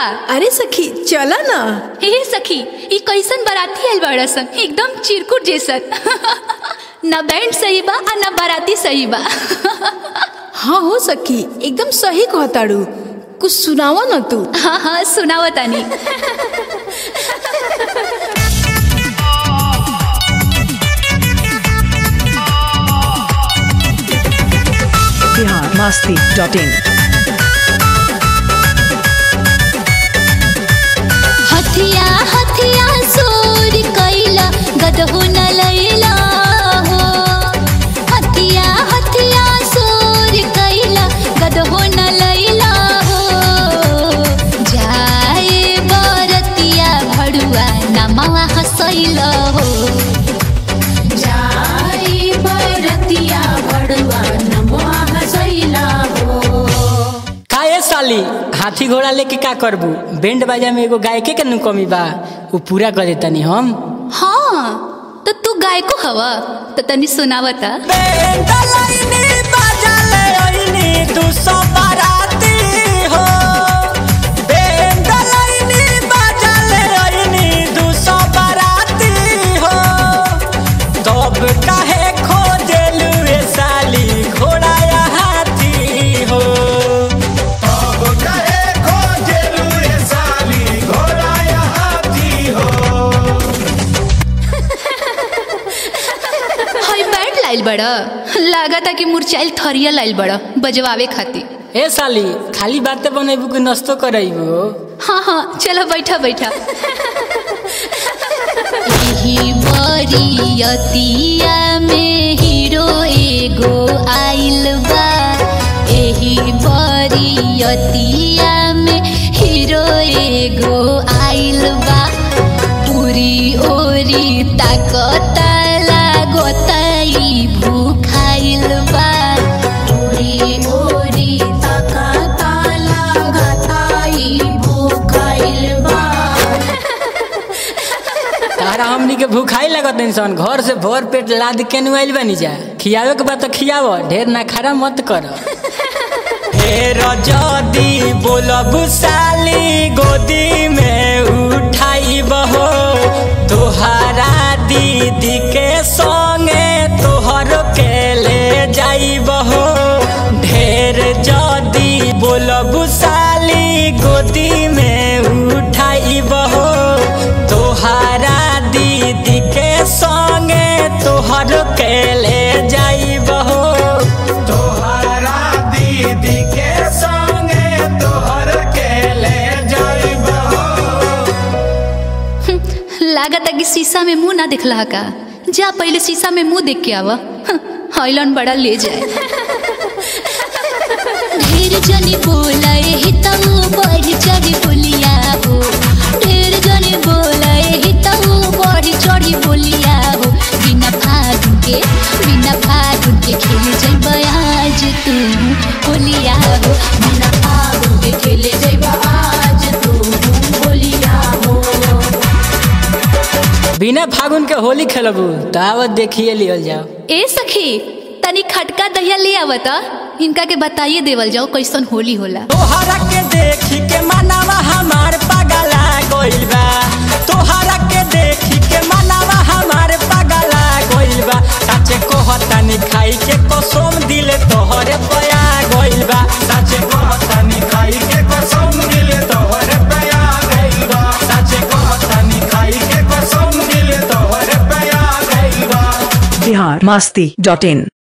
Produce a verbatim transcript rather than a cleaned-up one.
अरे सखी चला ना। हे सखी ई कैसन बाराती आइल बड़ा सन, एकदम चिरकुट जैसन। ना बैंड सही बा आ ना बाराती सही बा। हाँ हो सखी एकदम सही कहताड़ू, कुछ सुनावा ना तू। हाँ हाँ सुनावा तानी। Bihar Masti dot in. हथिया हथिया सोर कैला गदहो न लैला हो। हथिया हथिया सोर कैला गदहो न लैला हो। जाए बरतिया भड़ुआ नमवा हसैला हो। जाए बरतिया भड़ुआ नमवा हसैला हो। काहे साली हाथी घोड़ा लेके का करबू? बैंड बाजा में एगो गायके के नु कमी बा, वो पूरा कर देतानी हम। हाँ तो तू गायको हवा तो तनी सुनावता। बैंड लाइनी बाजा ले आईनी दू सौ बाराती हो। बैंड लाइनी बाजा ले आईनी दू सौ बाराती हो। तब काहे खोजेलू ए साली घोड़ा या हाथी हो। लाइल बड़ा लागता कि मुरचाइल थरिया लाइल बड़ा बजवावे खातिर। ए साली खाली बातें बनेबू कि नस्तो करैबू? हाँ हाँ चलो बैठा बैठा। एही बरियतिया में हीरो एगो आइल बा। एही बरियतिया में हीरो एगो आइल बा। पूरी ओरी ताकता लागताई भूखाइल बा। पूरी ओरी ताकता लागताई भूखाइल बा। तारा हमनी के भूखाई लगत इंसान घर से भर पेट लाद के नुआइल बनी जा। खियावे के बात तो खियाव, ढेर ना खरा मत कर। ढेर जदी बोलबू साली गोदी में उठाई बहो। तोहरा दीदी के संगे तोहर के ले जाई बहो। ढेर जदी बोलबू साली गोदी में उठाई बहो। तोहरा दीदी के संगे तोहर के ले जाई बहो। तोहरा दीदी के संगे तोहर के ले जाई बहो। लागता कि शीशा में मुंह ना दिखला का। जा पहले शीशा में मुंह देख के आवा, हाइलन बड़ा ले जाए। ढेर जनी बोलाए हितऊ बढ़ चढ़ी बोलिया हो। ढेर जनी बोलाए हितऊ बढ़ चढ़ी बोलिया हो। बिना फागुन के बिना फागुन के खेले जइबा आज तू बोलिया हो। बिना फागुन के खेले जइबा आज तू बोलिया हो। बिना फागुन के होली खेलबू तो आवत देखिए लियल जाओ। ए सखी तनी खटका दहिया ले आवता, इनका के बताइए देवल जाओ कैसन होली होला। तोहरा के देखी के मनवा हमार पगला गइल बा। तोहरा के देखी के मनवा हमार पगला गइल बा। सच्चे कहतानी खाई के कसम दिले तोहरे पया गइल बा। सच्चे कहतानी खाई के कसम दिले तोहरे पया गइल बा। सच्चे कहतानी खाई के कसम दिले तोहरे पया गइल बा। बिहार मस्ती डॉट इन।